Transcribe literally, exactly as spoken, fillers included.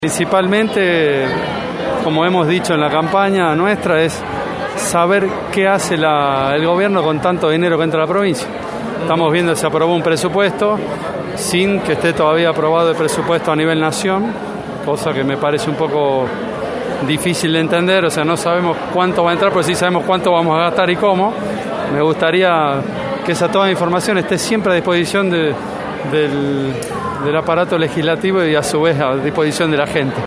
Principalmente, como hemos dicho en la campaña nuestra, es saber qué hace la, el gobierno con tanto dinero que entra a la provincia. Estamos viendo que se aprobó un presupuesto sin que esté todavía aprobado el presupuesto a nivel nación, cosa que me parece un poco difícil de entender. O sea, no sabemos cuánto va a entrar, pero sí sabemos cuánto vamos a gastar y cómo. Me gustaría que esa toda información esté siempre a disposición de, del, del aparato legislativo y a su vez a disposición de la gente.